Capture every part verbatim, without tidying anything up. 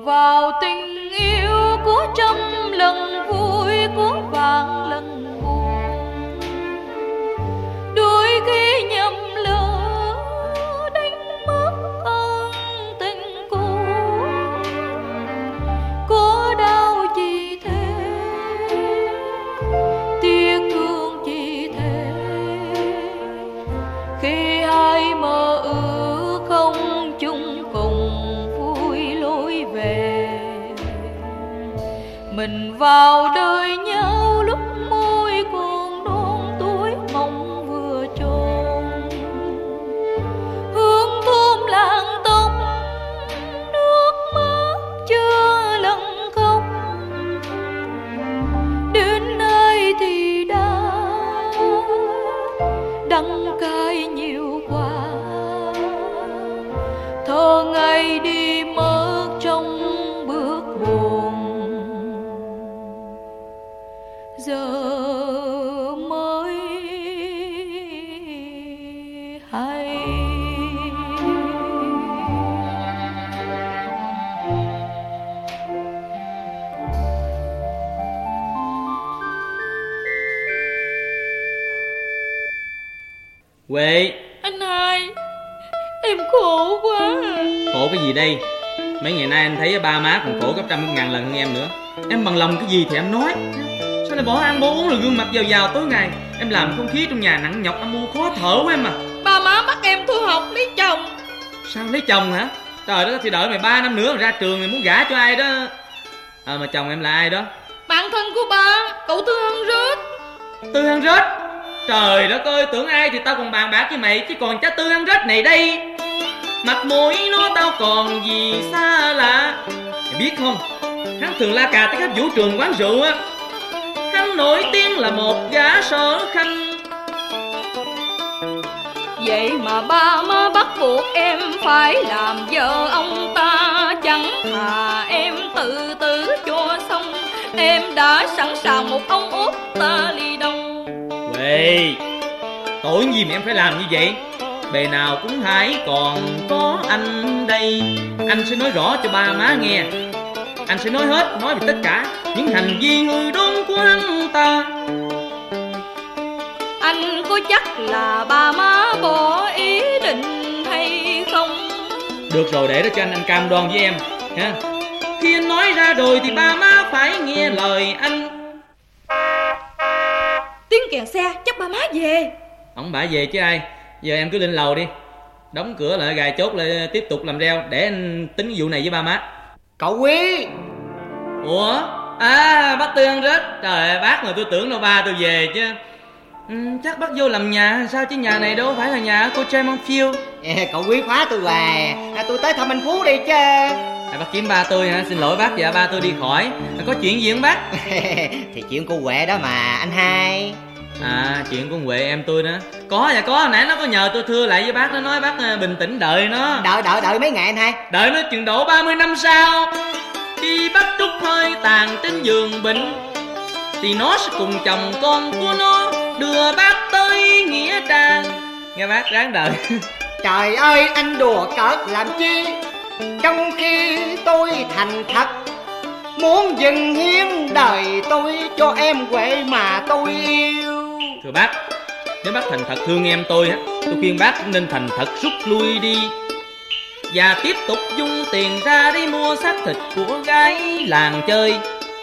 vào tình yêu của trăm lần vui, của vạn lần buồn. Đôi khi nhầm lỡ đánh mất ơn tình cũ. Có đau chỉ thế, tiếc thương chỉ thế, khi hai mơ ước không chung cùng vui lối về. Mình vào đời nhau lúc môi còn non tuổi mong vừa tròn. Hương thơm làng tóc, nước mắt chưa lần khóc. Đến nay thì đã đắng cay nhiều quá. Thơ ngày đi mất trong bước buồn, giờ mới hay. Huệ. Anh hai, em khổ quá à. Khổ cái gì đây? Mấy ngày nay anh thấy ba má còn khổ gấp trăm ngàn lần hơn em nữa. Em bằng lòng cái gì thì em nói. Sao lại bỏ ăn bỏ uống rồi gương mặt giàu giàu tối ngày? Em làm không khí trong nhà nặng nhọc âm u khó thở của em mà. Ba má bắt em thôi học lấy chồng. Sao lấy chồng hả? Trời đất, thì đợi mày ba năm nữa ra trường mày muốn gả cho ai đó. À mà chồng em là ai đó? Bạn thân của ba, cậu Tư Hân Rết. Tư Hân Rết? Trời đất ơi, tưởng ai thì tao còn bàn bạc với mày, chứ còn cha Tư Hân Rết này đây. Mặt mũi nó tao còn gì xa lạ. Mày biết không, hắn thường la cà tới các vũ trường quán rượu á. Hắn nổi tiếng là một gã sở khanh. Vậy mà ba má bắt buộc em phải làm vợ ông ta. Chẳng thà em tự tử cho xong. Em đã sẵn sàng một ông út ta ly đông. Huệ, tội gì mà em phải làm như vậy? Bề nào cũng hãy còn có anh đây. Anh sẽ nói rõ cho ba má nghe. Anh sẽ nói hết, nói về tất cả những hành vi hư đốn của hắn ta. Anh có chắc là ba má bỏ ý định hay không? Được rồi, để đó cho anh, anh cam đoan với em ha. Khi anh nói ra rồi thì ba má phải nghe lời anh. Tiếng kèn xe, chắc ba má về. Ông bả về chứ ai. Giờ em cứ lên lầu đi, đóng cửa lại, gài chốt lại, tiếp tục làm reo để anh tính vụ này với ba má. Cậu Quý. Ủa? À, bác Tư Hân Rết. Trời ơi, bác mà tôi tưởng đâu ba tôi về chứ. Ừ, chắc bác vô làm nhà sao chứ nhà này đâu phải là nhà cô Trai Monfield. À, cậu Quý khóa tôi hoài. À, tôi tới thăm anh Phú đi chứ. À, bác kiếm ba tôi hả? Xin lỗi bác, dạ ba tôi đi khỏi. À, có chuyện gì không bác? Thì chuyện cô Huệ đó mà anh hai. À, chuyện con Huệ em tôi đó. Có dạ có, hồi nãy nó có nhờ tôi thưa lại với bác. Nó nói bác bình tĩnh đợi nó. Đợi đợi đợi mấy ngày anh hai? Đợi nó chừng độ ba mươi năm sau, khi bác trút hơi tàn trên giường bệnh, thì nó sẽ cùng chồng con của nó đưa bác tới nghĩa trang. Nghe bác ráng đợi. Trời ơi, anh đùa cợt làm chi? Trong khi tôi thành thật muốn dâng hiến đời tôi cho em Huệ mà tôi yêu. Thưa bác, nếu bác thành thật thương em tôi á, tôi khuyên bác nên thành thật rút lui đi, và tiếp tục dung tiền ra đi mua xác thịt của gái làng chơi.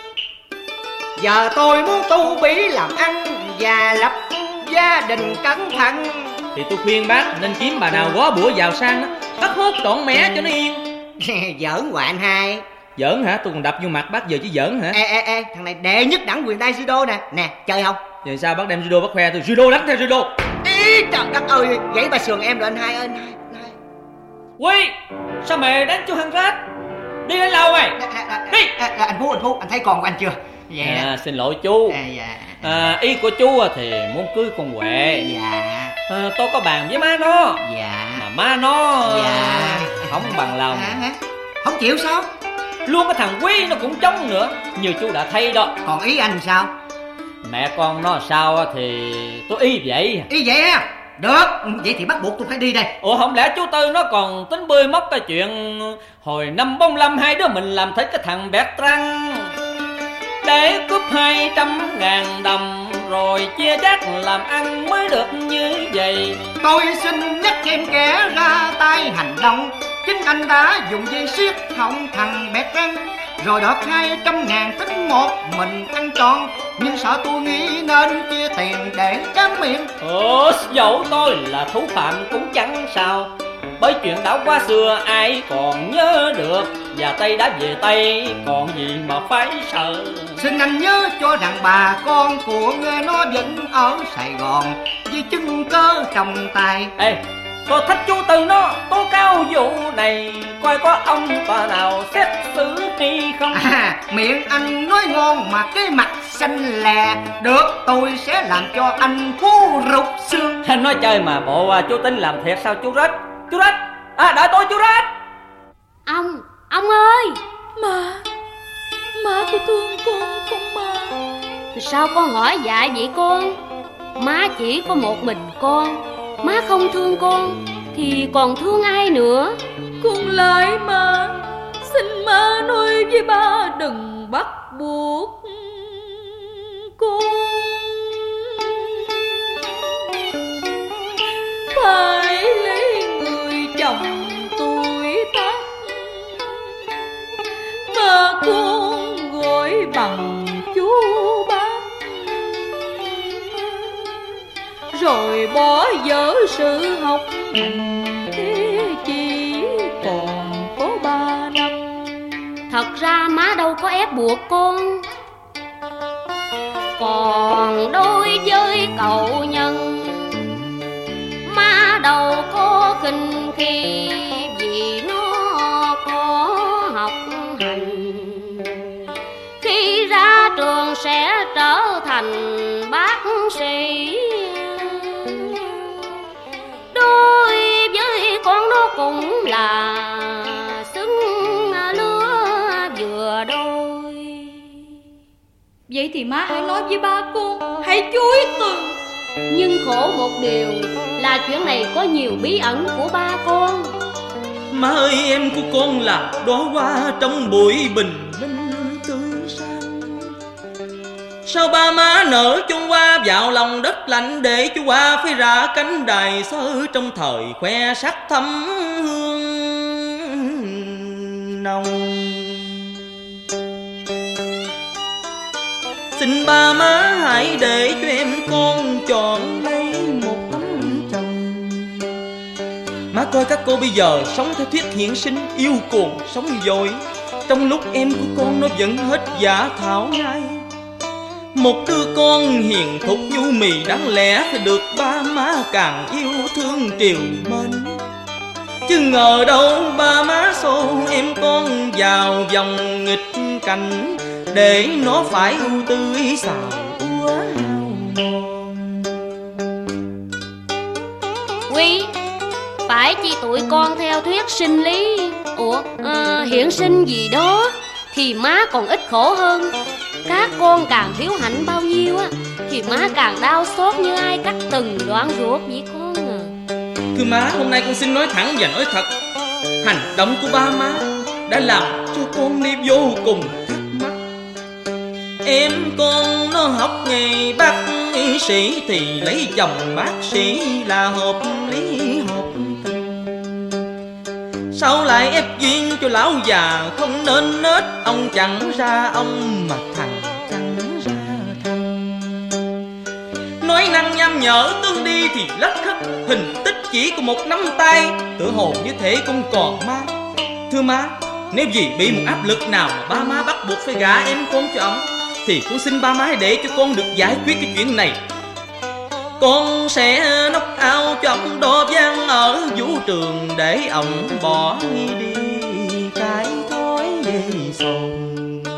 Giờ tôi muốn tu bí làm ăn và lập gia đình cẩn thận, thì tôi khuyên bác nên kiếm bà nào góa bủa giàu sang đó, bắt hốt trọn mẻ cho nó yên. Giỡn hoài anh hai. Giỡn hả? Tôi còn đập vô mặt bác giờ chứ giỡn hả? Ê ê ê, thằng này đệ nhất đẳng quyền tay judo nè. Nè, chơi không? Vậy sao bác đem judo bác khoe tôi? Judo đánh theo judo. Ý trời đất ơi, gãy bà sườn em rồi anh hai ơi, anh hai, anh hai. Quy, sao mày đánh cho Hân Rết? Đi đến lâu mày. Đi. À, à, anh Phú, anh Phú, anh thấy con của anh chưa? Dạ. À, xin lỗi chú. À, dạ. À, ý của chú thì muốn cưới con Huệ. Dạ. À, tôi có bàn với má nó. Dạ. Mà má nó dạ. không bằng lòng. À, không chịu sao? Luôn cái thằng Quý nó cũng chống nữa, như chú đã thấy đó. Còn ý anh sao? Mẹ con nó sao thì tôi y vậy. Y vậy á? Được, vậy thì bắt buộc tôi phải đi đây. Ủa không lẽ chú Tư nó còn tính bươi móc cái chuyện hồi năm bốn lăm hai đứa mình làm thịt cái thằng Bertrand để cướp hai trăm ngàn đồng rồi chia chác làm ăn mới được như vậy. Tôi xin nhắc thêm kẻ ra tay hành động. Chính anh đã dùng dây siết họng thằng Bertrand rồi đợt hai trăm ngàn tính một mình ăn tròn. Nhưng sợ tôi nghĩ nên chia tiền để trám miệng. Ủa, dẫu tôi là thủ phạm cũng chẳng sao, bởi chuyện đã qua xưa ai còn nhớ được. Và Tây đã về Tây còn gì mà phải sợ. Xin anh nhớ cho rằng bà con của nó vẫn ở Sài Gòn vì chứng cớ trong tay. Ê, tôi thách chú Tư nó tố cáo vụ này, coi có ông bà nào xét xử hay không. À, miệng anh nói ngon mà cái mặt xanh lè. Được, tôi sẽ làm cho anh cú rụt xương. Anh nói chơi mà bộ à, chú tính làm thiệt sao chú Rết? Chú Rết, à đợi tôi chú Rết. Ông, ông ơi. Má, má có thương con không má? Sao con hỏi dạ vậy con? Má chỉ có một mình con. Má không thương con thì còn thương ai nữa? Con lại mà, xin má nói với ba đừng bắt buộc con phải lấy người chồng tuổi tác mà con gọi bằng chú bác, rồi bỏ dở sự học hành thế chỉ còn có ba năm. Thật ra má đâu có ép buộc con. Còn đối với cậu nhân, má đâu có khinh khi vì nó có học hành. Khi ra trường sẽ trở thành bác sĩ. Đối với con nó cũng là xứng lứa vừa đôi. Vậy thì má hãy nói với ba con, hãy chối từ. Nhưng khổ một điều là chuyện này có nhiều bí ẩn của ba con. Má ơi, em của con là đóa hoa trong bụi bình minh tươi sáng. Sao ba má nở chông hoa vào lòng đất lạnh, để chú hoa phải ra cánh đài sơ trong thời khoe sắc thắm hương nồng. Xin ba má hãy để cho em con chọn lấy một tấm chồng. Má coi các cô bây giờ sống theo thuyết hiện sinh, yêu cuồng sống dội, trong lúc em của con nó vẫn hết giả thảo nhai. Một đứa con hiền thục nhu mì đáng lẽ phải được ba má càng yêu thương triều mến. Chứ ngờ đâu ba má xô em con vào vòng nghịch cảnh, để nó phải ưu tư xào úa hao mòn. Quy, phải chi tụi con theo thuyết sinh lý Ủa, à, hiện sinh gì đó thì má còn ít khổ hơn. Các con càng hiếu hạnh bao nhiêu á thì má càng đau xót như ai cắt từng đoạn ruột vậy con à. Thưa má, hôm nay con xin nói thẳng và nói thật. Hành động của ba má đã làm cho con đi vô cùng thắc mắc. Em con nó học nghề bác sĩ thì lấy chồng bác sĩ là hợp lý hợp tình. Sao lại ép duyên cho lão già không nên nết, ông chẳng ra ông mà thằng chẳng ra thằng. Nói năng nham nhở tương đi thì lắc khắc, hình tích chỉ có một nắm tay, tựa hồ như thể con còn má. Thưa má, nếu vì bị một áp lực nào mà ba má bắt buộc phải gả em con cho ông, thì con xin ba má hãy để cho con được giải quyết cái chuyện này. Con sẽ knock out cho ông đo vang ở vũ trường, để ông bỏ đi cái thói dây sồn.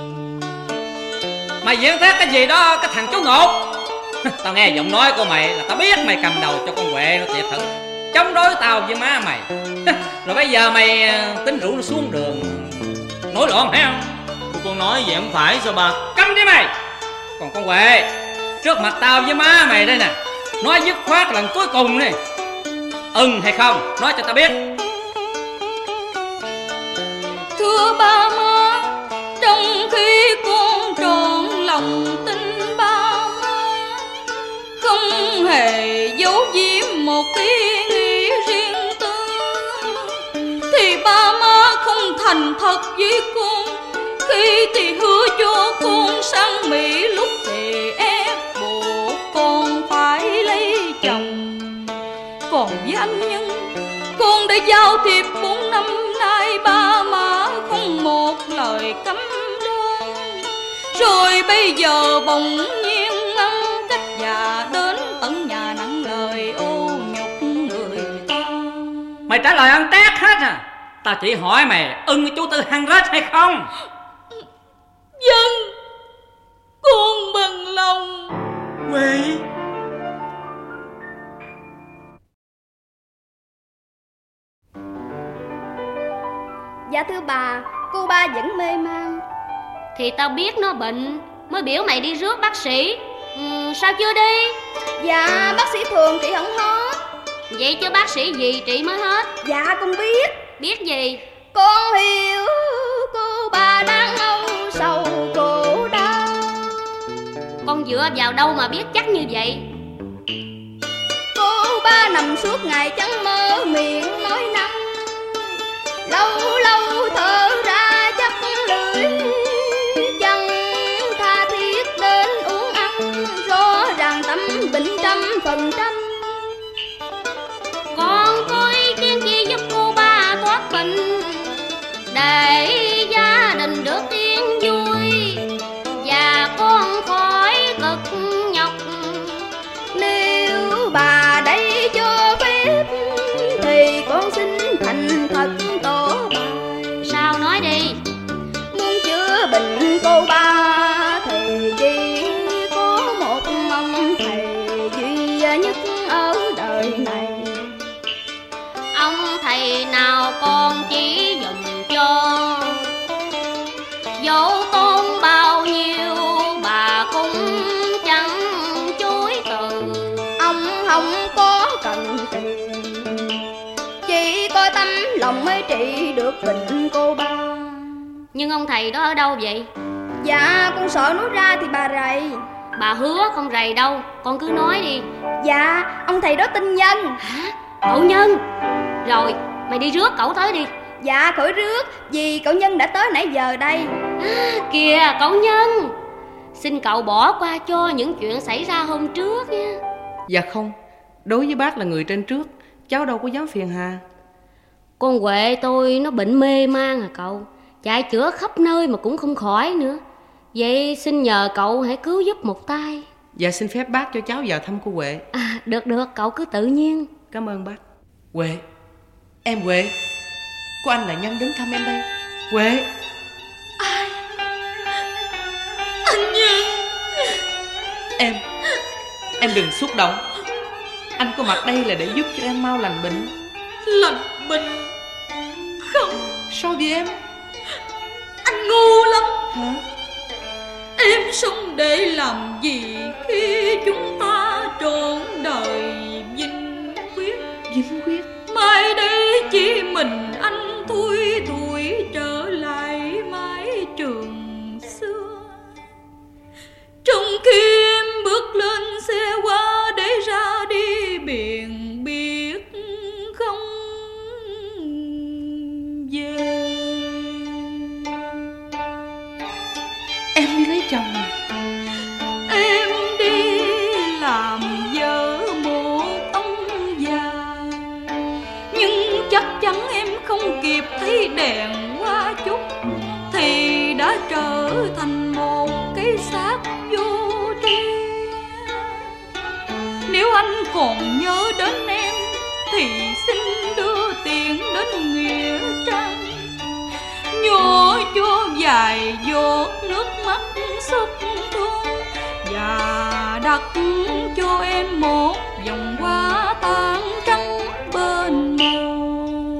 Mày diễn thét cái gì đó cái thằng chú ngột. Tao nghe giọng nói của mày là tao biết mày cầm đầu cho con Huệ nó thiệt thử chống đối tao với má mày. Rồi bây giờ mày tính rủ nó xuống đường nổi loạn phải không? Con nói vậy không phải sao bà? Câm đi mày. Còn con Huệ, trước mặt tao với má mày đây nè, nói dứt khoát lần cuối cùng đi, ưng hay không? Nói cho ta biết. Thưa ba má, trong khi con trọn lòng tin ba má, không hề giấu giếm một ý nghĩ riêng tư, thì ba má không thành thật với con. Khi thì hứa cho con sang Mỹ, lúc thì ép buộc con phải lấy chồng. Còn với anh Nhân, con đã giao thiệp bốn năm nay, ba má không một lời cấm đoan. Rồi bây giờ bỗng nhiên ngăn cách và đến tận nhà nặng lời ô nhục người ta. Mày trả lời ăn tét hết à? Tao chỉ hỏi mày ưng với chú Tư Henry hay không? Vâng, con bằng lòng. Huệ. Dạ thưa bà, cô ba vẫn mê man. Thì tao biết nó bệnh, mới biểu mày đi rước bác sĩ. ừ, Sao chưa đi? Dạ bác sĩ thường trị không hết. Vậy chứ bác sĩ gì trị mới hết? Dạ con biết. Biết gì? Con hiểu cô ba đang âu sầu khổ đau. Con dựa vào đâu mà biết chắc như vậy? Cô ba nằm suốt ngày chẳng mơ miệng nói năng, lâu lâu thở ra chắc lưỡi, chẳng tha thiết đến uống ăn, rõ ràng tâm bệnh trăm phần trăm. Con có ý kiến gì giúp cô ba thoát bệnh, để gia đình được yên vui và con khỏi cực nhọc? Nếu bà đây cho phép thì con xin thành thật tỏ bài. Sao nói đi? Muốn chữa bệnh cô ba thì chỉ có một ông thầy duy nhất ở đời này. Ông thầy nào con chỉ dùm cho, dẫu tôn bao nhiêu bà cũng chẳng chối từ. Ông không có cần tiền, chỉ có tấm lòng mới trị được bệnh cô ba. Nhưng ông thầy đó ở đâu vậy? Dạ con sợ nói ra thì bà rầy. Bà hứa không rầy đâu, con cứ nói đi. Dạ ông thầy đó tên Nhân. Hả? Cậu Nhân? Rồi mày đi rước cậu tới đi. Dạ khỏi rước, vì cậu Nhân đã tới nãy giờ đây. À, kìa cậu Nhân, xin cậu bỏ qua cho những chuyện xảy ra hôm trước nha. Dạ không, đối với bác là người trên trước, cháu đâu có dám phiền hà. Con Huệ tôi nó bệnh mê man à cậu, chạy chữa khắp nơi mà cũng không khỏi nữa. Vậy xin nhờ cậu hãy cứu giúp một tay. Dạ xin phép bác cho cháu vào thăm cô Huệ. À, được được, cậu cứ tự nhiên. Cảm ơn bác. Huệ, em Huệ, cô anh là Nhân đến thăm em đây. Huệ. Ai? Anh Nhân. Em, em đừng xúc động. Anh có mặt đây là để giúp cho em mau lành bệnh. Lành bệnh? Không. Sao vậy em? Anh ngu lắm. Hả? Em sống để làm gì khi chúng ta trọn đời vinh quyết? Vinh quyết? Mai đây chỉ mình anh thui thủi trở lại mái trường xưa. Trong khi em bước lên xe hoa để ra đi biển, biết không về. Em đi lấy chồng à? Em đi làm vợ một ông già, nhưng chắc chắn em không kịp thấy đèn hoa chút thì đã trở thành một cái xác vô tri. Nếu anh còn nhớ đến em thì xin đưa tiền đến nghĩa trang, nhỏ cho vài giọt nước mắt xúc thương và đặt cho em một vòng hoa tàn trắng bên màu.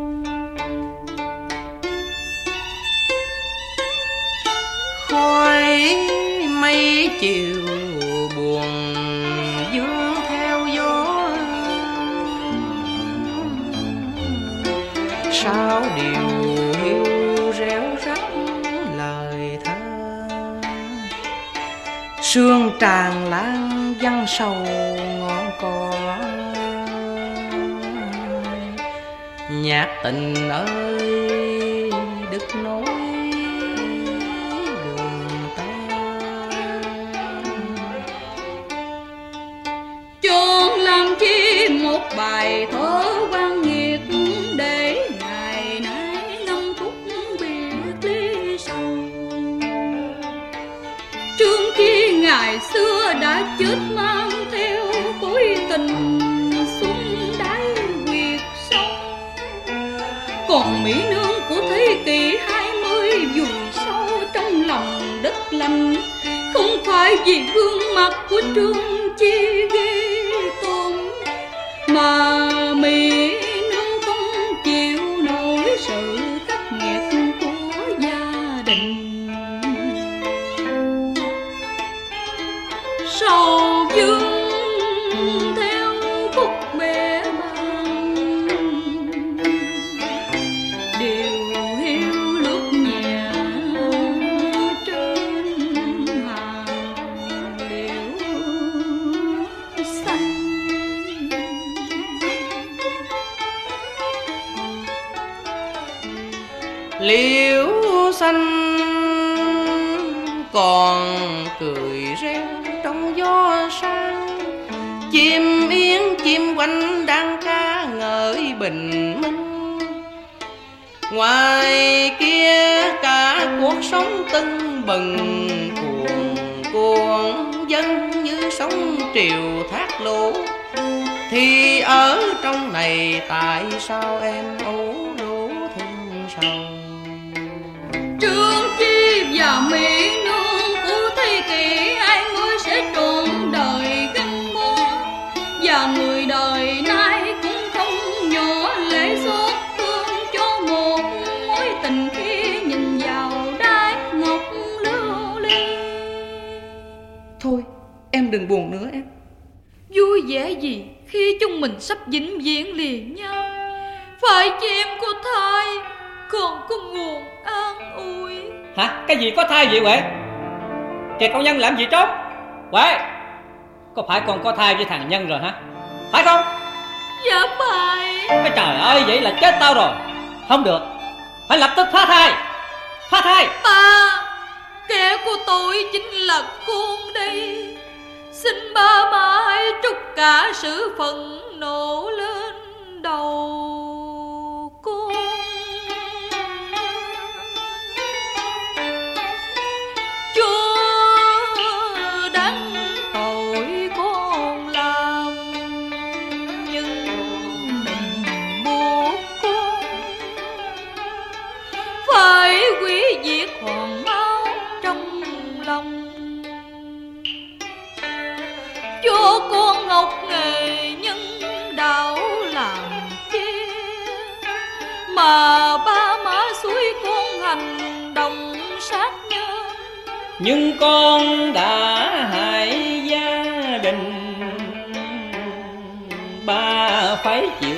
Khói mây chiều buồn dương theo gió, hiu réo rắt lời thơ, sương tràn lan văng sầu ngọn cỏ. Nhạc tình ơi đứt nối đường ta, chọn làm chi một bài thơ quan nghiệt để ngày nay năm phút biệt ly sầu. Trương Chi ngày xưa đã chết mang theo cối tình xuống đáy quyệt sông, còn mỹ nương của thế kỷ hai mươi vùng sâu trong lòng đất lạnh, không phải vì gương mặt của Trương Chi ghê tởm, mà mỹ nương không chịu nổi sự khắc nghiệt của gia đình. Sầu dương theo khúc bể bàng, điều hiu lướt nhẹ trên hàng liễu xanh. Liễu xanh còn cười reo trong gió sang, chim yến chim quanh đang ca ngợi bình minh. Ngoài kia cả cuộc sống tưng bừng cuồn cuộn dân như sóng triều thác lũ, thì ở trong này tại sao em ủ rũ thương sầu. Trương Chi và mỹ nương của thế kỷ hai mươi sẽ trọn đời gắn bó, và người đời nay cũng không nhỏ lệ xót thương cho một mối tình khi nhìn vào đai ngọc lưu ly. Thôi em đừng buồn nữa em. Vui vẻ gì khi chúng mình sắp vĩnh viễn liền nhau, phải chi em có thai còn có nguồn an ủi. Hả? Cái gì có thai vậy Huệ? Kìa con Nhân làm gì trốn? Huệ, có phải con có thai với thằng Nhân rồi hả? Phải không? Dạ phải. Cái trời ơi, vậy là chết tao rồi. Không được, phải lập tức phá thai. Phá thai. Ba, kẻ của tôi chính là con đây. Xin ba ba hãy trút cả sự phẫn nộ lên đầu con. Chúa đáng tội con làm, nhưng đừng buộc con phải hủy diệt hòn máu trong lòng. Cho con ngọc nghề nhân đạo làm chi, mà ba má suối con hành động sát nhân. Nhưng con đã hại gia đình, ba phải chịu